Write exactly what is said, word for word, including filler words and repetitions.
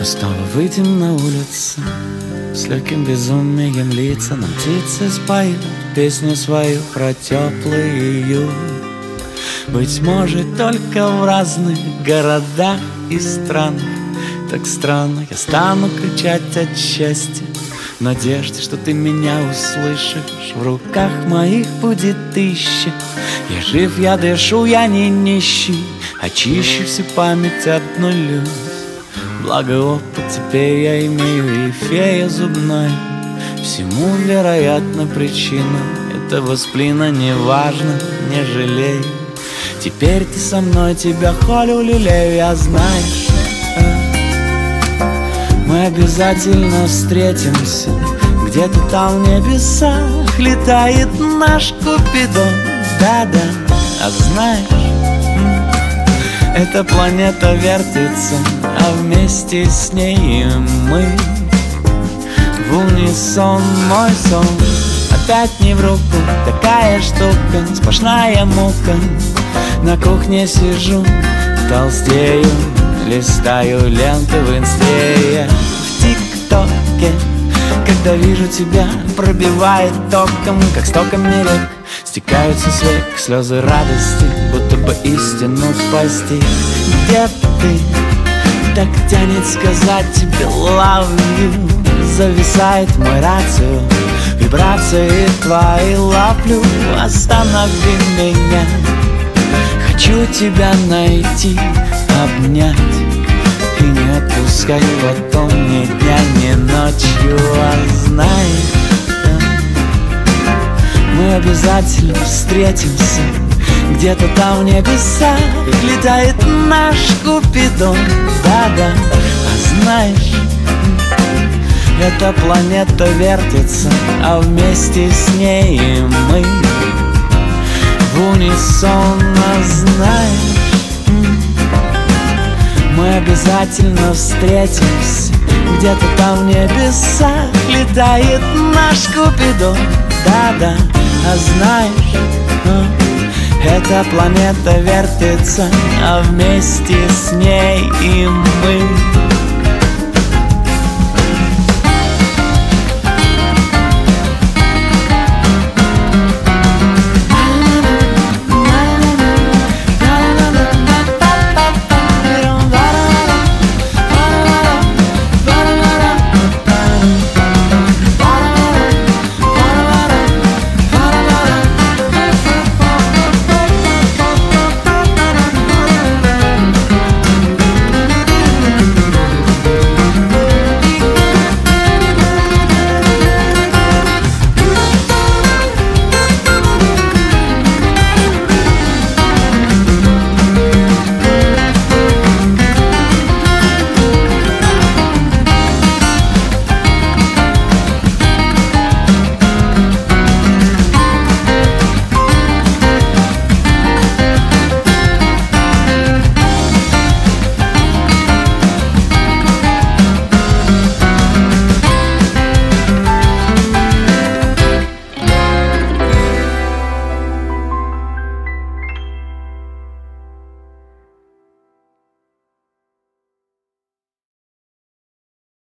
Мы снова выйдем на улицу, с легким безумием лица. Нам птицы споют песню свою про теплый июль. Быть может, только в разных городах и странах. Так странно, я стану кричать от счастья, в надежде, что ты меня услышишь. В руках моих будет тысяча. Я жив, я дышу, я не нищий, очищу всю память от нулю. Благо опыт теперь я имею, и фея зубная. Всему, вероятно, причина этого сплина. Неважно, не жалей. Теперь ты со мной, тебя холю, лелею. Я знаешь, мы обязательно встретимся. Где-то там в небесах летает наш Купидон. Да-да, а знаешь, эта планета вертится, а вместе с ней мы. В унисон мой сон опять не в руку, такая штука, сплошная мука. На кухне сижу, толстею, листаю ленты в инсте. В ТикТоке, когда вижу тебя, пробивает током, как с током рек. Стекаются с век слезы радости, будто бы истину постиг. Где ты? Так тянет сказать тебе love you. Зависает мой рацио, вибрации твои ловлю. Останови меня, хочу тебя найти, обнять и не отпускать потом ни дня, ни ночью. А знаешь, мы обязательно встретимся. Где-то там в небесах летает наш Купидон. Да-да, а знаешь, эта планета вертится, а вместе с ней мы. В унисон, а знаешь, мы обязательно встретимся. Где-то там в небесах летает наш Купидон. Да-да, а знаешь, эта планета вертится, а вместе с ней и мы.